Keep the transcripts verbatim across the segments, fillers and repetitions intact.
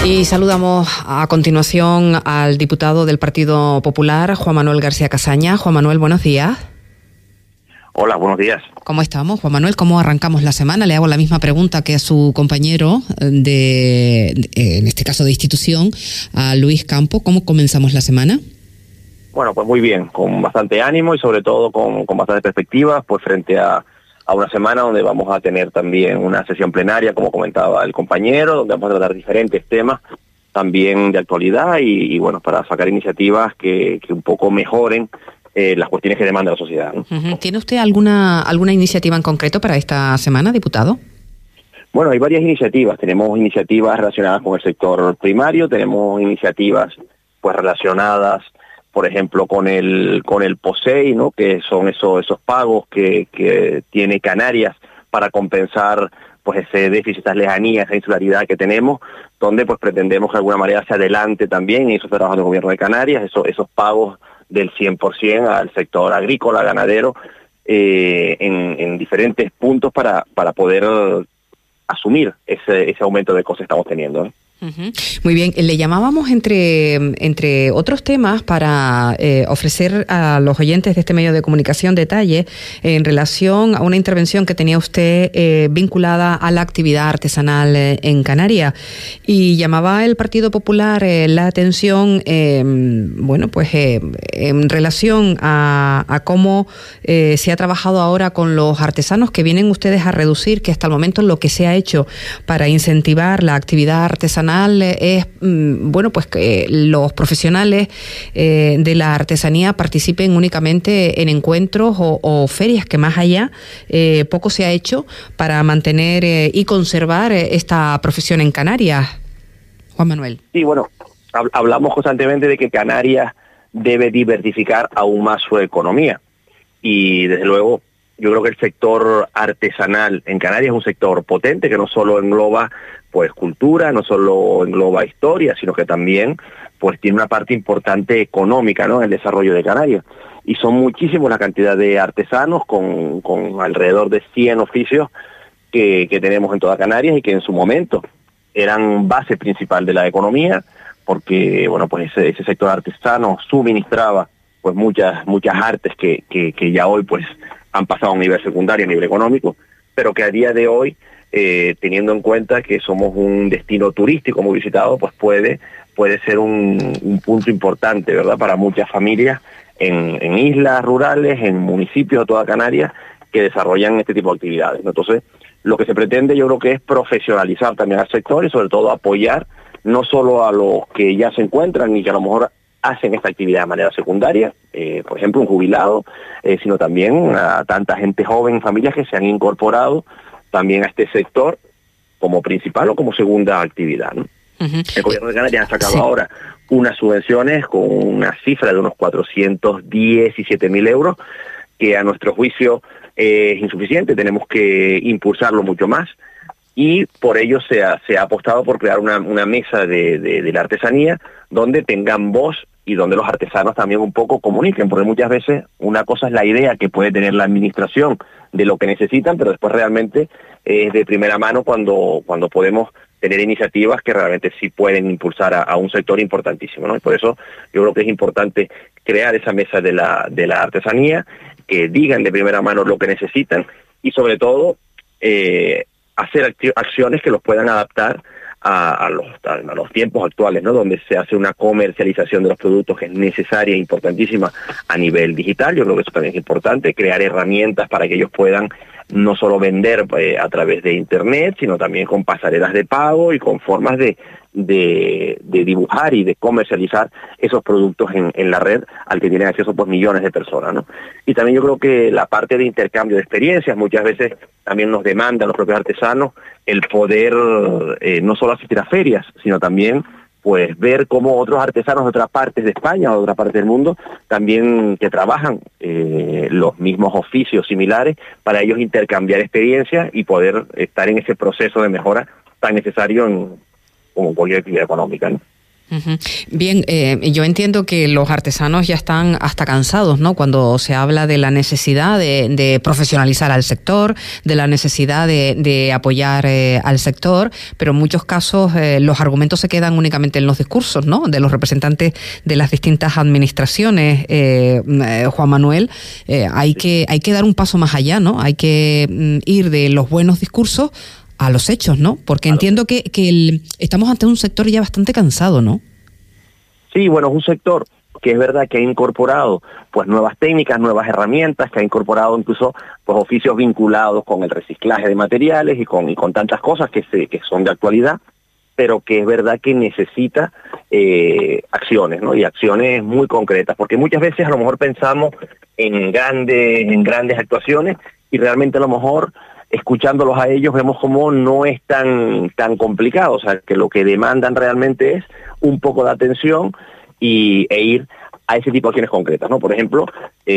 Y saludamos a continuación al diputado del Partido Popular, Juan Manuel García Casaña. Juan Manuel, buenos días. Hola, buenos días. ¿Cómo estamos, Juan Manuel? ¿Cómo arrancamos la semana? Le hago la misma pregunta que a su compañero, de, de en este caso de institución, a Luis Campo. ¿Cómo comenzamos la semana? Bueno, pues muy bien, con bastante ánimo y sobre todo con, con bastantes perspectivas, pues frente a, a una semana donde vamos a tener también una sesión plenaria, como comentaba el compañero, donde vamos a tratar diferentes temas también de actualidad y, y bueno, para sacar iniciativas que, que un poco mejoren Eh, las cuestiones que demanda la sociedad, ¿no? Uh-huh. ¿Tiene usted alguna alguna iniciativa en concreto para esta semana, diputado? Bueno, hay varias iniciativas. Tenemos iniciativas relacionadas con el sector primario, tenemos iniciativas pues relacionadas, por ejemplo, con el con el POSEI, ¿no? Que son esos esos pagos que, que tiene Canarias para compensar pues ese déficit, esas lejanías, esa insularidad que tenemos, donde pues pretendemos que de alguna manera se adelante también, y eso está trabajando el gobierno de Canarias, eso, esos pagos del cien por ciento al sector agrícola, ganadero, eh, en, en diferentes puntos para, para poder asumir ese, ese aumento de costes que estamos teniendo, ¿eh? Uh-huh. Muy bien, le llamábamos entre, entre otros temas para eh, ofrecer a los oyentes de este medio de comunicación detalles en relación a una intervención que tenía usted eh, vinculada a la actividad artesanal eh, en Canarias, y llamaba el Partido Popular eh, la atención eh, bueno pues eh, en relación a, a cómo eh, se ha trabajado ahora con los artesanos, que vienen ustedes a reducir, que hasta el momento lo que se ha hecho para incentivar la actividad artesanal es, bueno, pues que los profesionales eh, de la artesanía participen únicamente en encuentros o, o ferias, que más allá eh, poco se ha hecho para mantener eh, y conservar esta profesión en Canarias. Juan Manuel. Sí, bueno, hab- hablamos constantemente de que Canarias debe diversificar aún más su economía, y desde luego yo creo que el sector artesanal en Canarias es un sector potente que no solo engloba pues cultura, no solo engloba historia, sino que también pues tiene una parte importante económica, ¿no?, en el desarrollo de Canarias. Y son muchísimos la cantidad de artesanos, con, con alrededor de cien oficios que, que tenemos en toda Canarias, y que en su momento eran base principal de la economía, porque bueno, pues ese, ese sector artesano suministraba pues muchas muchas artes que, que, que ya hoy pues han pasado a un nivel secundario, a nivel económico, pero que a día de hoy, eh, teniendo en cuenta que somos un destino turístico muy visitado, pues puede puede ser un, un punto importante, ¿verdad?, para muchas familias en, en islas rurales, en municipios de toda Canarias, que desarrollan este tipo de actividades, ¿no? Entonces, lo que se pretende yo creo que es profesionalizar también al sector y sobre todo apoyar no solo a los que ya se encuentran y que a lo mejor hacen esta actividad de manera secundaria, eh, por ejemplo un jubilado, eh, sino también a tanta gente joven, familias que se han incorporado también a este sector como principal o como segunda actividad, ¿no? Uh-huh. El gobierno de Canarias ha sacado sí. ahora unas subvenciones con una cifra de unos cuatrocientos diecisiete mil euros, que a nuestro juicio eh, es insuficiente, tenemos que impulsarlo mucho más, y por ello se ha, se ha apostado por crear una, una mesa de, de, de la artesanía donde tengan voz y donde los artesanos también un poco comuniquen, porque muchas veces una cosa es la idea que puede tener la administración de lo que necesitan, pero después realmente es de primera mano cuando, cuando podemos tener iniciativas que realmente sí pueden impulsar a, a un sector importantísimo, ¿no? Y por eso yo creo que es importante crear esa mesa de la, de la artesanía, que digan de primera mano lo que necesitan, y sobre todo eh, hacer acti- acciones que los puedan adaptar A, a, los, a los tiempos actuales, ¿no?, donde se hace una comercialización de los productos que es necesaria e importantísima a nivel digital. Yo creo que eso también es importante, crear herramientas para que ellos puedan no solo vender eh, a través de internet, sino también con pasarelas de pago y con formas de, de, de dibujar y de comercializar esos productos en, en la red al que tienen acceso pues millones de personas, ¿no? Y también yo creo que la parte de intercambio de experiencias, muchas veces también nos demandan los propios artesanos el poder eh, no solo asistir a ferias, sino también pues ver cómo otros artesanos de otras partes de España o de otras partes del mundo también que trabajan eh, los mismos oficios similares, para ellos intercambiar experiencias y poder estar en ese proceso de mejora tan necesario en, como cualquier actividad económica, ¿no? Uh-huh. Bien, eh, yo entiendo que los artesanos ya están hasta cansados, ¿no? Cuando se habla de la necesidad de, de profesionalizar al sector, de la necesidad de, de apoyar eh, al sector, pero en muchos casos eh, los argumentos se quedan únicamente en los discursos, ¿no? De los representantes de las distintas administraciones. Eh, eh, Juan Manuel, eh, hay que hay que dar un paso más allá, ¿no? Hay que mm, ir de los buenos discursos a los hechos, ¿no? Porque entiendo que, que el, estamos ante un sector ya bastante cansado, ¿no? Sí, bueno, es un sector que es verdad que ha incorporado pues nuevas técnicas, nuevas herramientas, que ha incorporado incluso pues oficios vinculados con el reciclaje de materiales y con y con tantas cosas que se, que son de actualidad, pero que es verdad que necesita eh, acciones, ¿no? Y acciones muy concretas, porque muchas veces a lo mejor pensamos en grandes en grandes actuaciones y realmente a lo mejor escuchándolos a ellos vemos como no es tan tan complicado, o sea, que lo que demandan realmente es un poco de atención y, e ir a ese tipo de acciones concretas, ¿no? Por ejemplo,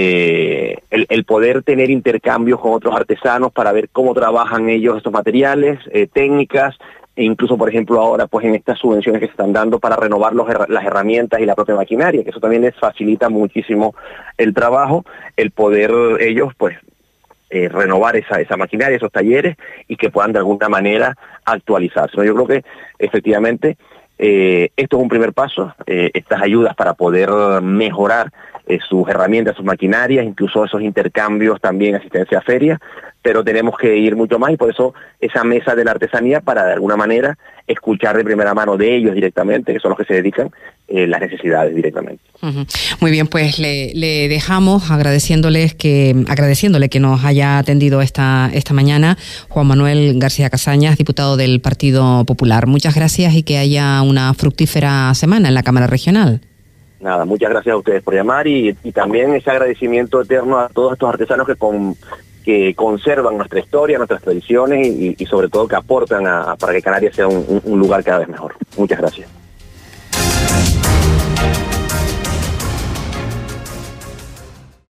eh, el, el poder tener intercambios con otros artesanos para ver cómo trabajan ellos estos materiales, eh, técnicas, e incluso, por ejemplo, ahora pues en estas subvenciones que se están dando para renovar los, las herramientas y la propia maquinaria, que eso también les facilita muchísimo el trabajo, el poder ellos pues Eh, renovar esa esa maquinaria, esos talleres, y que puedan de alguna manera actualizarse, ¿no? Yo creo que efectivamente eh, esto es un primer paso, eh, estas ayudas para poder mejorar eh, sus herramientas, sus maquinarias, incluso esos intercambios, también asistencia a ferias, pero tenemos que ir mucho más y por eso esa mesa de la artesanía para de alguna manera escuchar de primera mano de ellos directamente, que son los que se dedican, eh, las necesidades directamente. Uh-huh. Muy bien, pues le, le dejamos agradeciéndoles que agradeciéndole que nos haya atendido esta esta mañana Juan Manuel García Casañas, diputado del Partido Popular. Muchas gracias y que haya una fructífera semana en la Cámara Regional. Nada, muchas gracias a ustedes por llamar y, y también ese agradecimiento eterno a todos estos artesanos que con que conservan nuestra historia, nuestras tradiciones y, y sobre todo que aportan a, para que Canarias sea un, un lugar cada vez mejor. Muchas gracias.